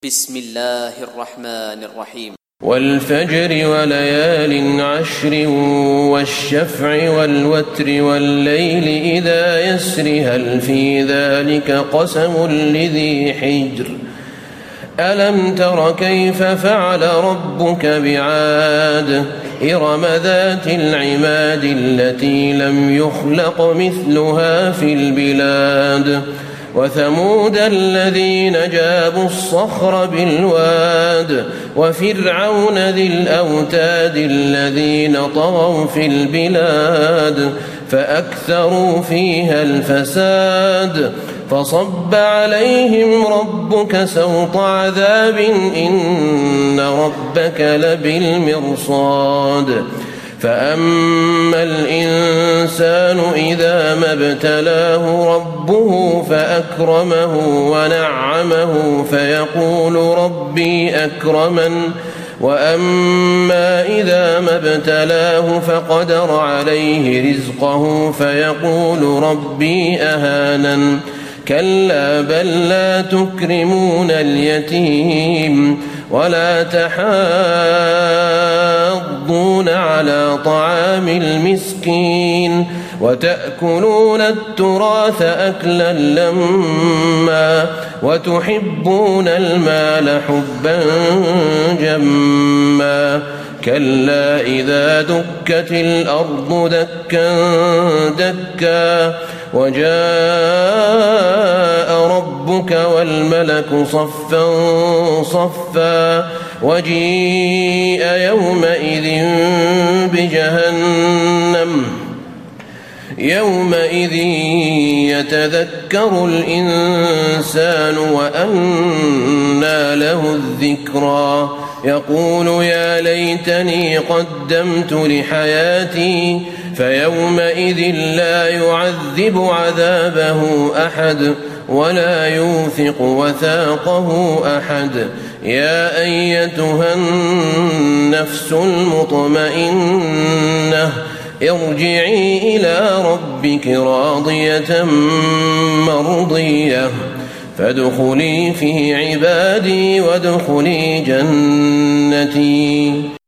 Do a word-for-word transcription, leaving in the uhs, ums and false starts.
بسم الله الرحمن الرحيم. والفجر وليال عشر والشفع والوتر والليل إذا يسر هل في ذلك قسم لذي حجر ألم تر كيف فعل ربك بعاد إرم ذات العماد التي لم يخلق مثلها في البلاد وثمود الذين جابوا الصخر بالواد وفرعون ذي الأوتاد الذين طغوا في البلاد فأكثروا فيها الفساد فصب عليهم ربك سوط عذاب إن ربك لبالمرصاد فأما الإنسان إذا ما ابتلاه ربه فأكرمه ونعمه فيقول ربي أكرمن وأما إذا ما ابتلاه فقدر عليه رزقه فيقول ربي أهانن كلا بل لا تكرمون اليتيم ولا تحاضون على طعام المسكين وتأكلون التراث أكلا لما وتحبون المال حبا جما كلا إذا دكت الأرض دكا دكا وجاء ربك والملك صفا صفا وجيء يومئذ بجهنم يومئذ يتذكر الإنسان وأنى له الذكرى يقول يا ليتني قدمت لحياتي فيومئذ لا يعذب عذابه أحد ولا يوثق وثاقه أحد يا أيتها النفس المطمئنة ارجعي إلى ربك راضية مرضية فادخلي في عبادي وادخلي جنتي.